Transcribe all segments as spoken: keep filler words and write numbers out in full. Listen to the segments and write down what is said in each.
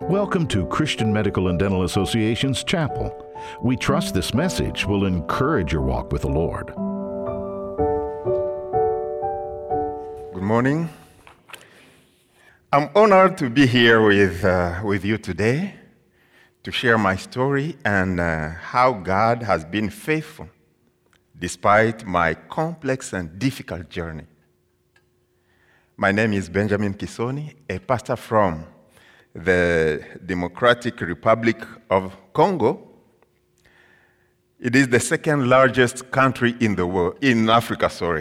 Welcome to Christian Medical and Dental Association's Chapel. We trust this message will encourage your walk with the Lord. Good morning. I'm honored to be here with, uh, with you today to share my story and uh, how God has been faithful despite my complex and difficult journey. My name is Benjamin Kisoni, a pastor from the Democratic Republic of Congo. It is the second largest country in the world, in Africa, sorry.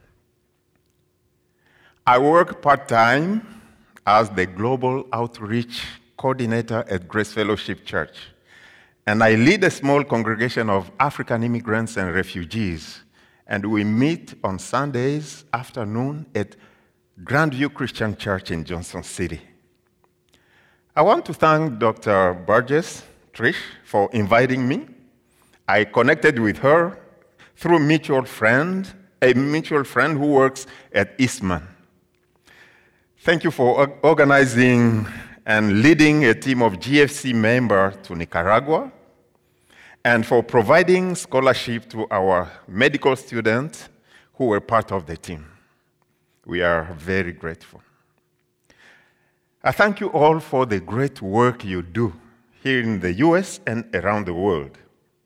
I work part-time as the Global Outreach Coordinator at Grace Fellowship Church, and I lead a small congregation of African immigrants and refugees, and we meet on Sundays afternoon at Grandview Christian Church in Johnson City. I want to thank Doctor Burgess, Trish, for inviting me. I connected with her through mutual friend, a mutual friend who works at Eastman. Thank you for organizing and leading a team of G F C members to Nicaragua, and for providing scholarship to our medical students who were part of the team. We are very grateful. I thank you all for the great work you do here in the U S and around the world.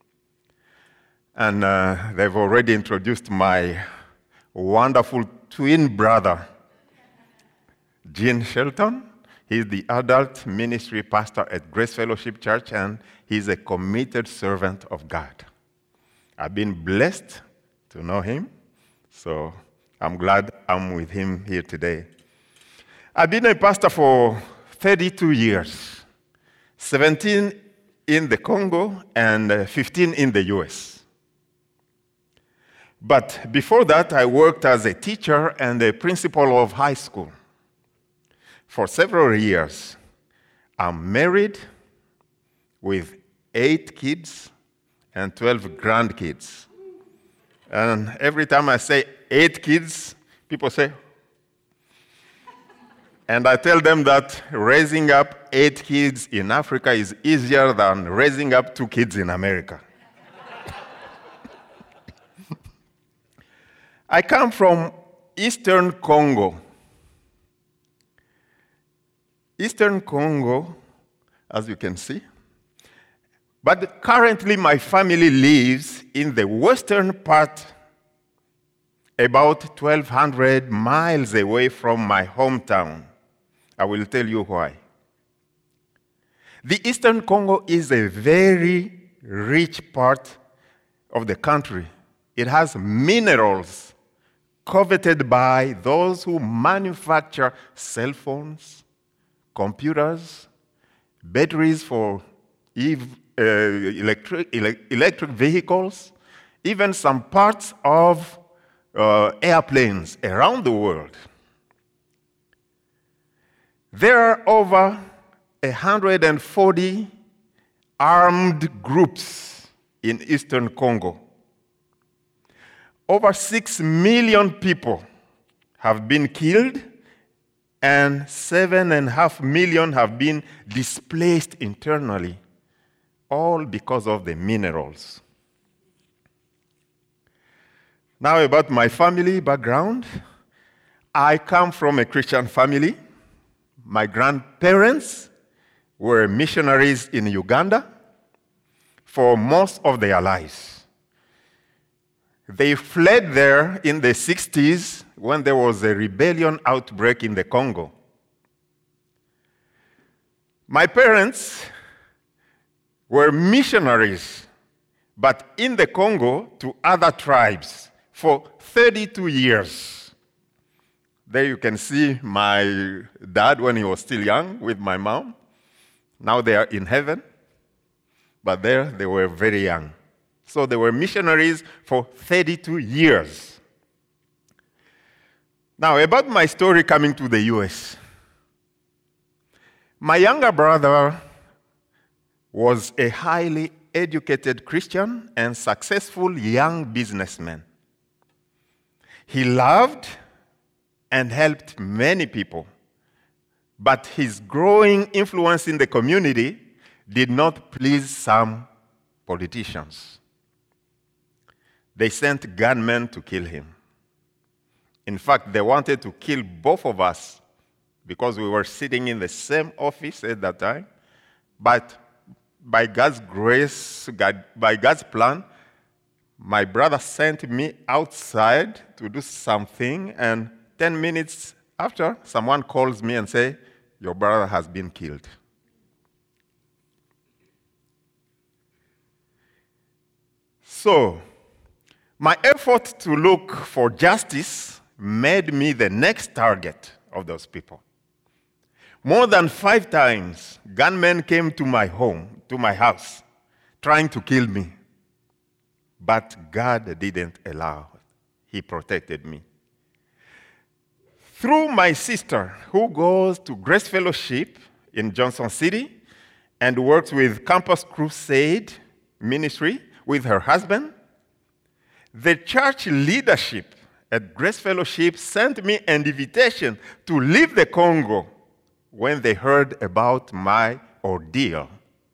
And uh, they've already introduced my wonderful twin brother, Gene Shelton. He's the adult ministry pastor at Grace Fellowship Church, and he's a committed servant of God. I've been blessed to know him, so I'm glad I'm with him here today. I've been a pastor for thirty-two years, seventeen in the Congo and fifteen in the U S. But before that, I worked as a teacher and a principal of high school for several years. I'm married with eight kids and twelve grandkids. And every time I say eight kids, people say, and I tell them that raising up eight kids in Africa is easier than raising up two kids in America. I come from Eastern Congo. Eastern Congo, as you can see. But currently my family lives in the western part, about twelve hundred miles away from my hometown. I will tell you why. The Eastern Congo is a very rich part of the country. It has minerals coveted by those who manufacture cell phones, computers, batteries for ev- uh, electric, ele- electric vehicles, even some parts of uh, airplanes around the world. There are over one hundred forty armed groups in Eastern Congo. Over six million people have been killed, and seven and a half million have been displaced internally, all because of the minerals. Now about my family background. I come from a Christian family. My grandparents were missionaries in Uganda for most of their lives. They fled there in the sixties when there was a rebellion outbreak in the Congo. My parents were missionaries, but in the Congo to other tribes for thirty-two years. There you can see my dad when he was still young with my mom. Now they are in heaven, but there they were very young. So they were missionaries for thirty-two years. Now, about my story coming to the U S. My younger brother was a highly educated Christian and successful young businessman. He loved and helped many people, But his growing influence in the community did not please some politicians. They sent gunmen to kill him. In fact, they wanted to kill both of us because we were sitting in the same office at that time. But by God's grace, God, by God's plan, my brother sent me outside to do something, and ten minutes after, someone calls me and says, "Your brother has been killed." So, my effort to look for justice made me the next target of those people. More than five times, gunmen came to my home, to my house, trying to kill me. But God didn't allow it. He protected me. Through my sister, who goes to Grace Fellowship in Johnson City and works with Campus Crusade Ministry with her husband, the church leadership at Grace Fellowship sent me an invitation to leave the Congo when they heard about my ordeal.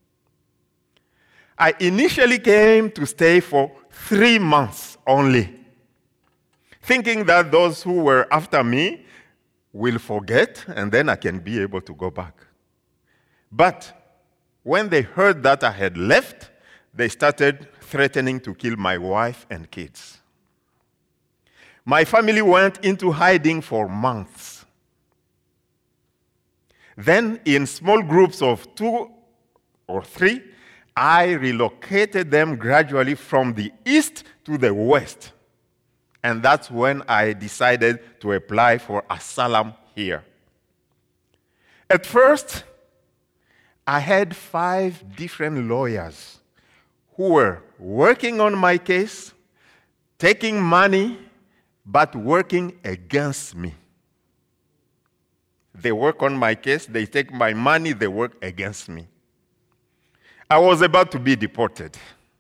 I initially came to stay for three months only, thinking that those who were after me will forget and then I can be able to go back. But when they heard that I had left, they started threatening to kill my wife and kids. My family went into hiding for months. Then, in small groups of two or three, I relocated them gradually from the east to the west. And that's when I decided to apply for asylum here. At first, I had five different lawyers who were working on my case, taking money, but working against me. They work on my case, they take my money, they work against me. I was about to be deported.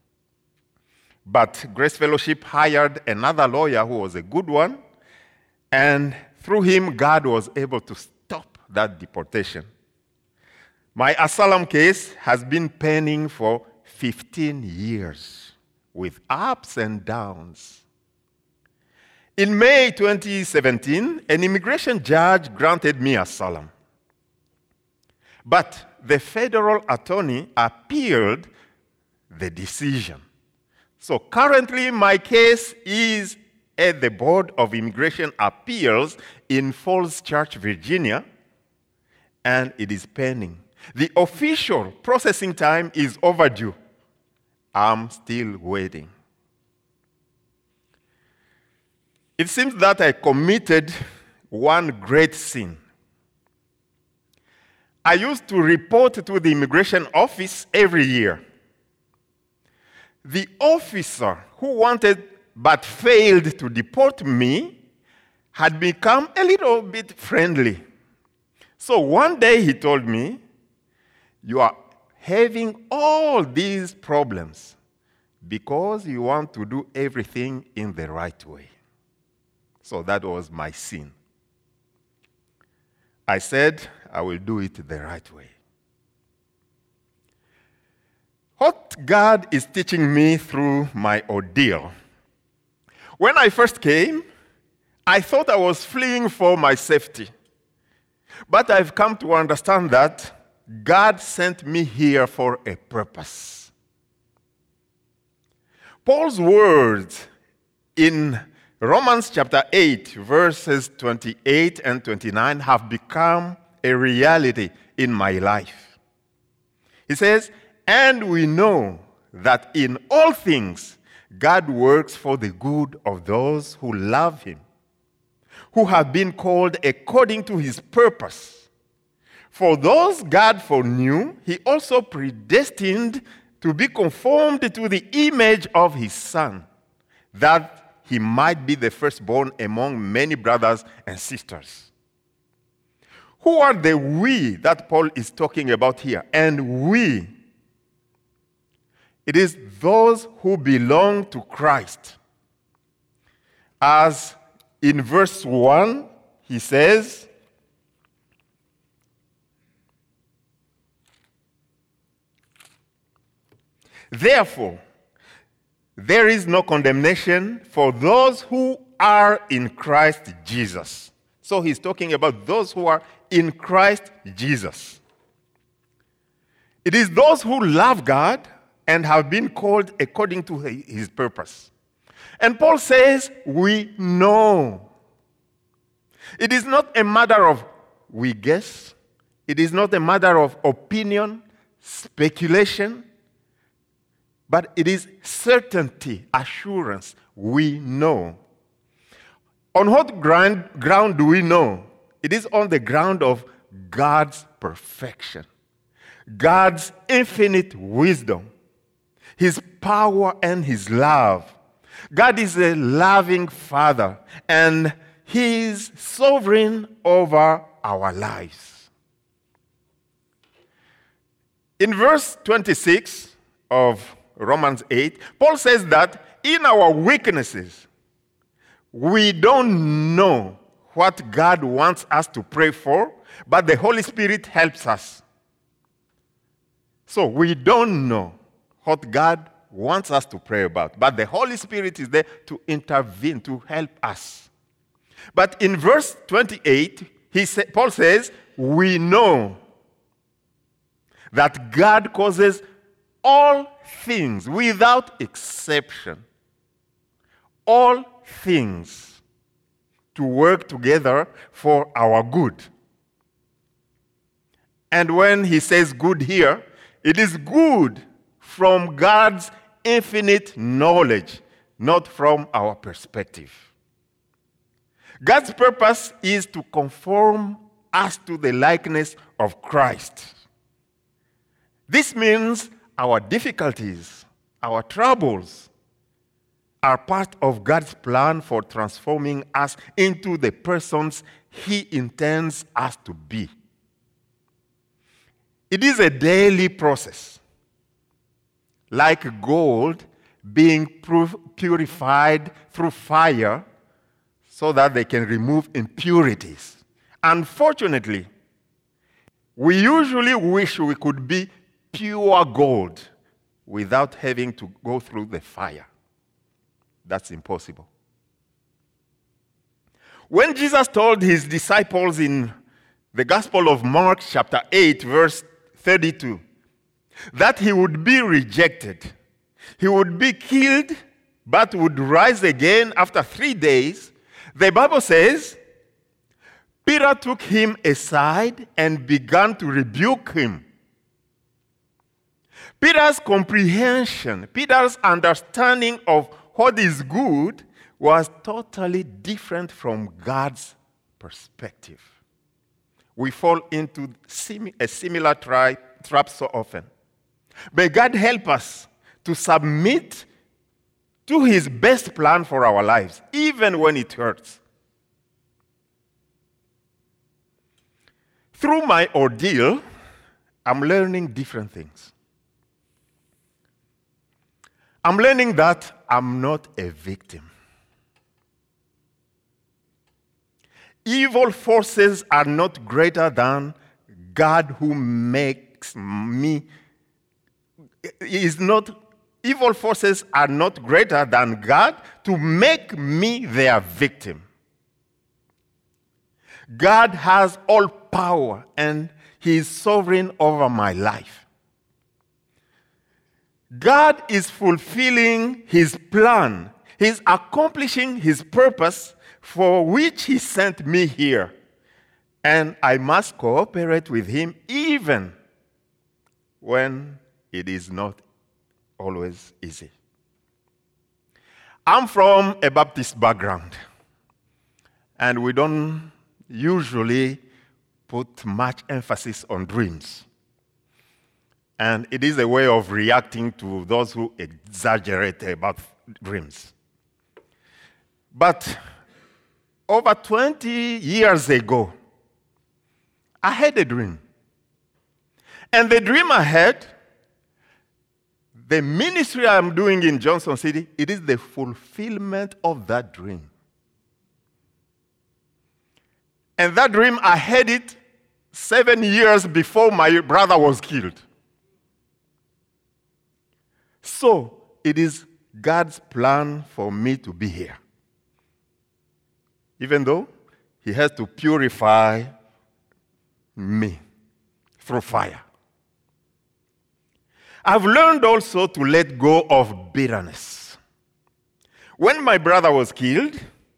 But Grace Fellowship hired another lawyer who was a good one, and through him, God was able to stop that deportation. My asylum case has been pending for fifteen years, with ups and downs. In May twenty seventeen, an immigration judge granted me asylum. But the federal attorney appealed the decision. So currently, my case is at the Board of Immigration Appeals in Falls Church, Virginia, and it is pending. The official processing time is overdue. I'm still waiting. It seems that I committed one great sin. I used to report to the immigration office every year. The officer who wanted but failed to deport me had become a little bit friendly. So one day he told me, "You are having all these problems because you want to do everything in the right way." So that was my sin. I said, I will do it the right way. What God is teaching me through my ordeal. When I first came, I thought I was fleeing for my safety. But I've come to understand that God sent me here for a purpose. Paul's words in Romans chapter eight, verses twenty-eight and twenty-nine have become a reality in my life. He says, "And we know that in all things God works for the good of those who love him, who have been called according to his purpose. For those God foreknew, he also predestined to be conformed to the image of his Son, that he might be the firstborn among many brothers and sisters." Who are the we that Paul is talking about here? And we, it is those who belong to Christ. As in verse one, he says, Therefore, there is no condemnation for those who are in Christ Jesus. So he's talking about those who are in Christ Jesus. It is those who love God and have been called according to his purpose. And Paul says, we know. It is not a matter of we guess. It is not a matter of opinion, speculation, but it is certainty, assurance. We know. On what ground, ground do we know? It is on the ground of God's perfection, God's infinite wisdom, his power and his love. God is a loving Father, and he is sovereign over our lives. In verse twenty-six of Romans eight, Paul says that in our weaknesses, we don't know what God wants us to pray for, but the Holy Spirit helps us. So we don't know what God wants us to pray about, but the Holy Spirit is there to intervene, to help us. But in verse twenty-eight, he sa- Paul says, we know that God causes all things, without exception, all things to work together for our good. And when he says good here, it is good from God's infinite knowledge, not from our perspective. God's purpose is to conform us to the likeness of Christ. This means our difficulties, our troubles, are part of God's plan for transforming us into the persons he intends us to be. It is a daily process, like gold being purified through fire so that they can remove impurities. Unfortunately, we usually wish we could be pure gold without having to go through the fire. That's impossible. When Jesus told his disciples in the Gospel of Mark, chapter eight, verse thirty-two, that he would be rejected, he would be killed, but would rise again after three days, the Bible says, Peter took him aside and began to rebuke him. Peter's comprehension, Peter's understanding of what is good was totally different from God's perspective. We fall into a similar tri- trap so often. But God help us to submit to his best plan for our lives, even when it hurts. Through my ordeal, I'm learning different things. I'm learning that I'm not a victim. Evil forces are not greater than God who makes me. Is not, evil forces are not greater than God to make me their victim. God has all power and he is sovereign over my life. God is fulfilling his plan. He's accomplishing his purpose for which he sent me here. And I must cooperate with him even when it is not always easy. I'm from a Baptist background, and we don't usually put much emphasis on dreams. And it is a way of reacting to those who exaggerate about dreams. But over twenty years ago, I had a dream. And the dream I had, the ministry I'm doing in Johnson City, it is the fulfillment of that dream. And that dream, I had it seven years before my brother was killed. So it is God's plan for me to be here. Even though he has to purify me through fire. I've learned also to let go of bitterness. When my brother was killed,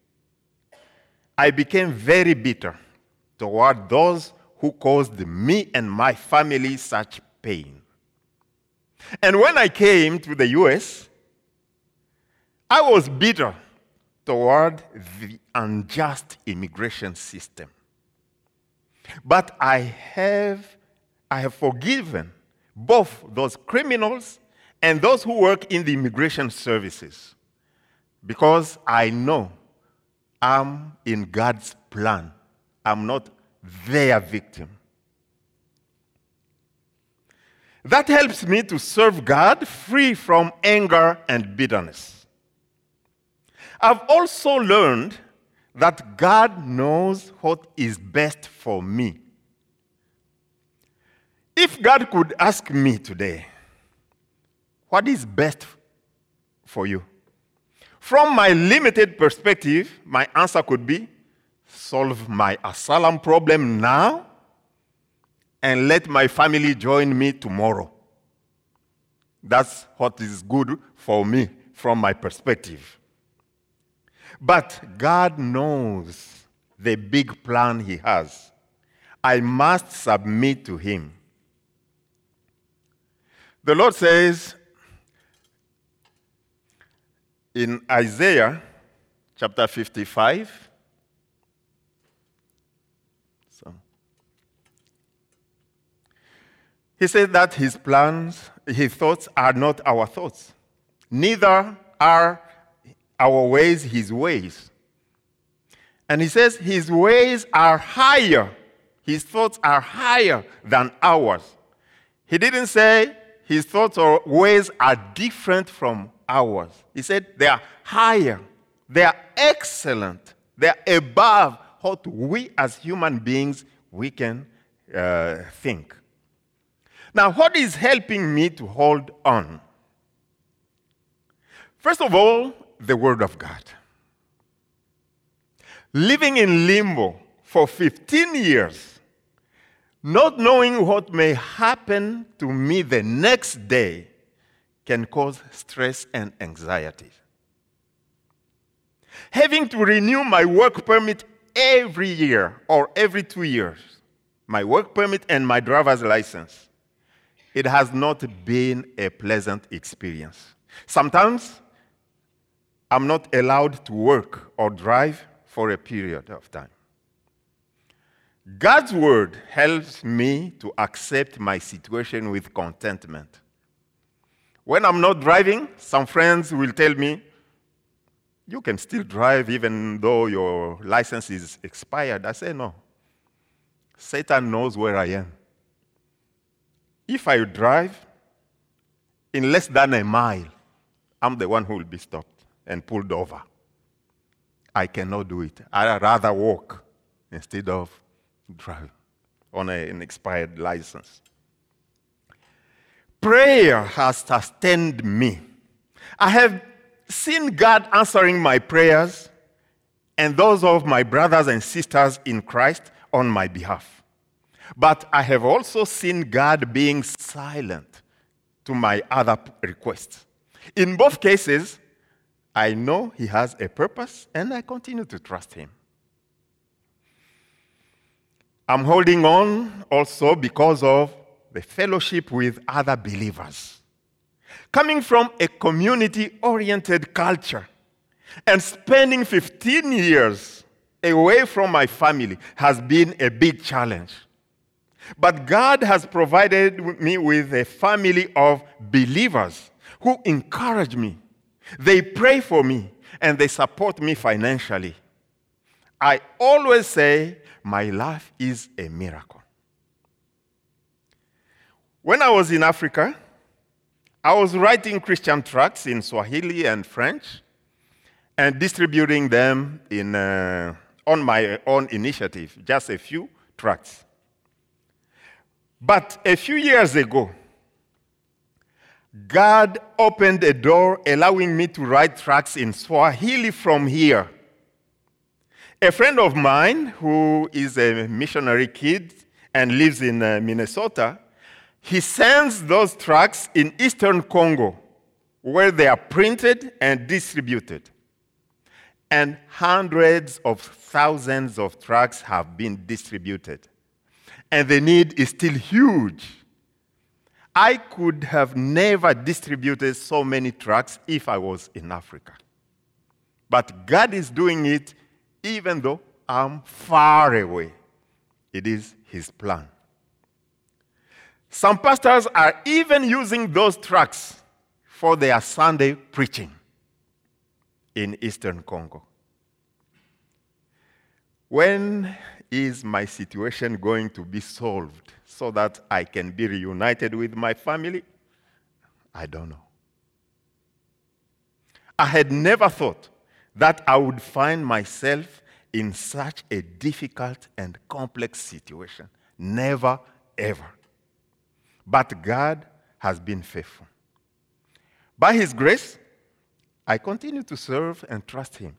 I became very bitter toward those who caused me and my family such pain. And when I came to the U S, I was bitter toward the unjust immigration system. But I have, I have forgiven both those criminals and those who work in the immigration services because I know I'm in God's plan. I'm not their victim. That helps me to serve God free from anger and bitterness. I've also learned that God knows what is best for me. If God could ask me today, what is best for you? From my limited perspective, my answer could be, solve my asylum problem now and let my family join me tomorrow. That's what is good for me from my perspective. But God knows the big plan he has. I must submit to him. The Lord says in Isaiah chapter fifty-five, so he said that his plans, his thoughts are not our thoughts, neither are our ways his ways. And he says his ways are higher, his thoughts are higher than ours. He didn't say his thoughts or ways are different from ours. He said they are higher, they are excellent, they are above what we as human beings we can uh, think. Now, what is helping me to hold on? First of all, the Word of God. Living in limbo for fifteen years, not knowing what may happen to me the next day, can cause stress and anxiety. Having to renew my work permit every year or every two years, my work permit and my driver's license, it has not been a pleasant experience. Sometimes I'm not allowed to work or drive for a period of time. God's word helps me to accept my situation with contentment. When I'm not driving, some friends will tell me, you can still drive even though your license is expired. I say, no. Satan knows where I am. If I drive, in less than a mile, I'm the one who will be stopped and pulled over. I cannot do it. I'd rather walk instead of drive on a, an expired license. Prayer has sustained me. I have seen God answering my prayers and those of my brothers and sisters in Christ on my behalf. But I have also seen God being silent to my other requests. In both cases, I know he has a purpose and I continue to trust him. I'm holding on also because of the fellowship with other believers. Coming from a community-oriented culture and spending fifteen years away from my family has been a big challenge. But God has provided me with a family of believers who encourage me. They pray for me and they support me financially. I always say, my life is a miracle. When I was in Africa, I was writing Christian tracts in Swahili and French and distributing them in, uh, on my own initiative, just a few tracts. But a few years ago, God opened a door allowing me to write tracts in Swahili from here. A friend of mine who is a missionary kid and lives in uh, Minnesota, he sends those tracts in Eastern Congo, where they are printed and distributed. And hundreds of thousands of tracts have been distributed. And the need is still huge. I could have never distributed so many tracts if I was in Africa. But God is doing it even though I'm far away. It is His plan. Some pastors are even using those tracts for their Sunday preaching in Eastern Congo. When is my situation going to be solved so that I can be reunited with my family? I don't know. I had never thought that I would find myself in such a difficult and complex situation. Never, ever. But God has been faithful. By His grace, I continue to serve and trust Him.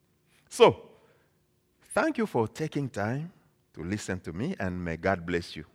So, thank you for taking time to listen to me, and may God bless you.